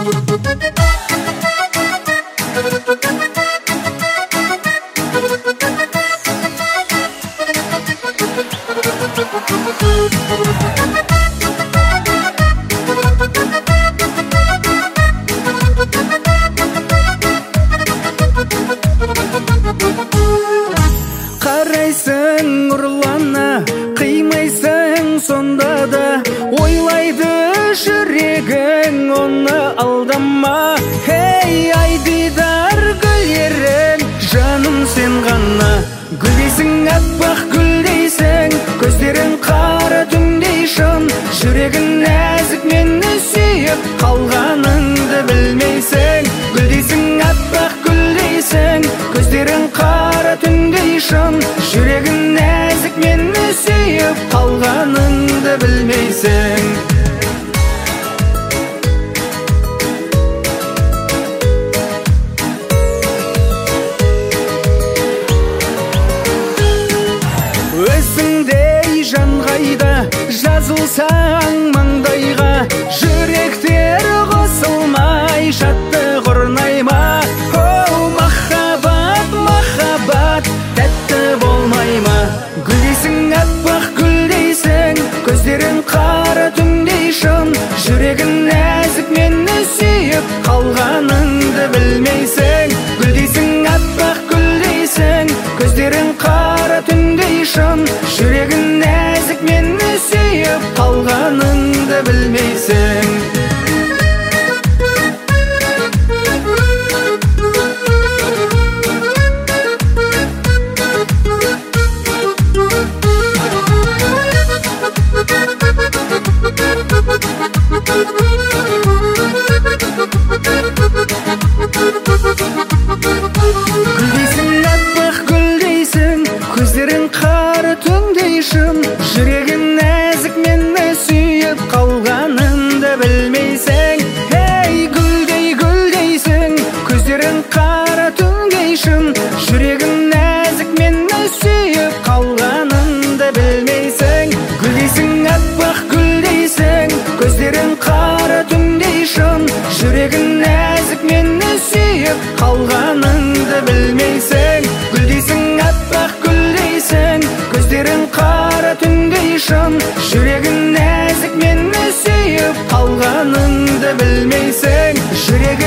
Қарайсың ұрлана, қимайсың сонда да, ойлайды жүрегің, оны алдама. Хей, айдидар гүл жаным сен ғана. Гүлдейсің, аппақ гүлдейсің, көздерің қара түндей шын. Жүрегің нәзік, мені сүйіп қалғаныңды білмейсің. Гүлдейсің, аппақ гүлдейсің, көздерің қара түндей шын. Жүрегің нәзік, мені сүйіп қалғаныңды білмейсің. Өзіңдей жан қайда, жазылсаң маңдайға. Жүректер қосылмай, шаттық орнай ма? Оу, махаббат, махаббат, тәтті болмай ма? Гүлдейсің, аппақ гүлдейсің, көздерің қара түндей шын. Жүрегің нәзік, мені сүйіп қалғаныңды білмейсің. Гүлдейсің, аппақ гүлдейсің, көздерің қара түндей шын. Жүрегің нәзік, мені сүйіп қалғаныңды білмейсің. Гүлдейсің, аппақ гүлдейсің, көздерің қара түндей шын. Жүрегің нәзік, мені сүйіп қалғаныңды білмейсің. Ей, гүлдей гүлдейсің, көздерің қара түндей шын. Жүрегің нәзік, мені сүйіп қалғаныңды білмейсің. Гүлдейсің, аппақ гүлдейсің, көздерің қара түндей шын. Жүрегің нәзік, мені сүйіп қалғаныңды білмейсің. Гүлдейсің, аппақ гүлдейсің, көздерің қара түндей шын. Жүрегің нәзік, мені сүйіп қалғаныңды білмейсің.